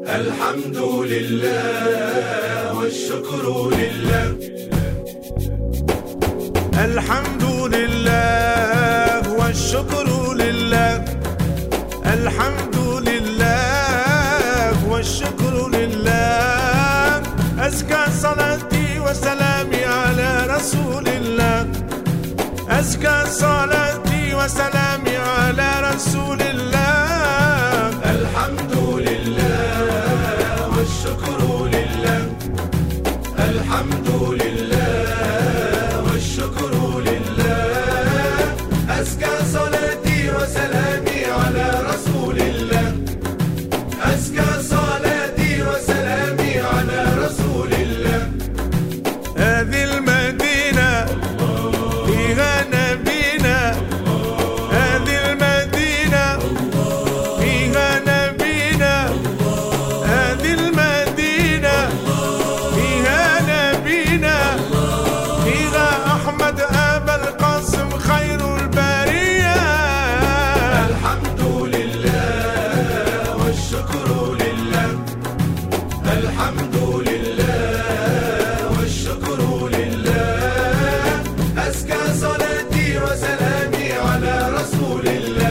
الحمد لله والشكر لله. الحمد لله والشكر لله. الحمد لله والشكر لله. أزكى صلاتي وسلامي على رسول الله. أزكى صلاتي وسلامي على رسول الله. الحمد لله والشكر لله. الحمد لله والشكر لله. أزكى صلاتي وسلامي على رسول الله. أزكى صلاتي وسلامي على رسول الله. هذه المدينة فيها نبينا. هذه المدينة فيها نبينا. هذه المدينة فيها نبينا. فيها أحمد أبا القاسم خير البرية. الحمد لله والشكر لله. الحمد لله والشكر لله. أزكى صلاتي وسلامي على رسول الله.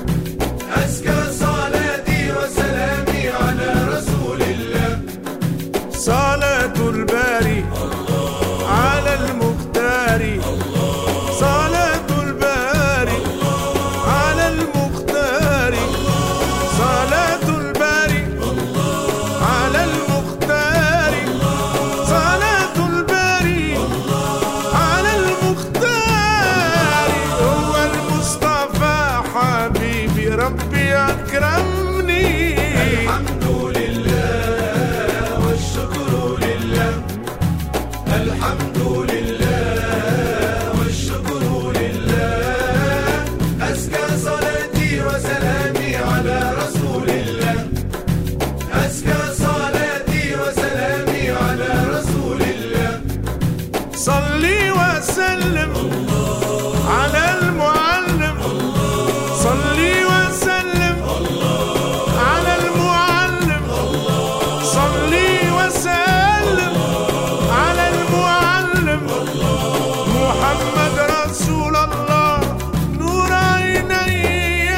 أزكى صلاتي وسلامي على رسول الله. صلاة الباري على المختار. صلاة الباري على المختار. صلاة الباري على المختار. صلاة الباري على المختار. هو المصطفى حبيبي ربي أكرمني. الحمد لله والشكر لله. الحمد لله والشكر لله. أزكى صلاتي وسلامي على رسول الله. أزكى صلاتي وسلامي على رسول الله. صلي وسلم على المعلم. صلي وسلم على المعلم. صلي وسلم على المعلم. محمد رسول الله نور عيني.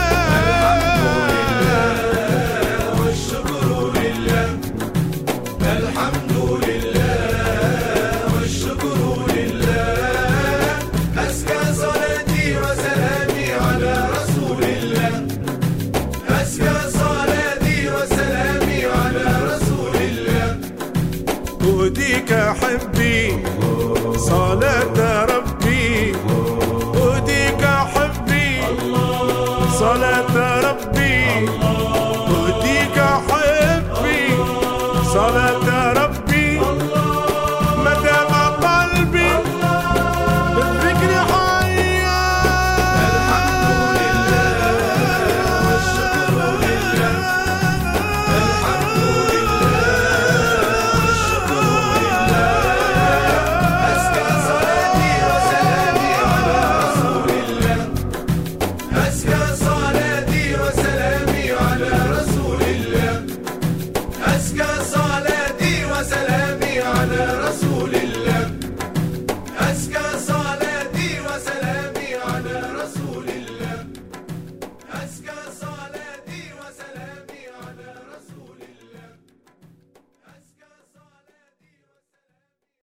والشكر لله. الحمد لله والشكر لله. أزكى صلاتي وسلامي على رسول الله. أزكى صلاتي وسلامي على رسول الله. أهديك حبي صلاة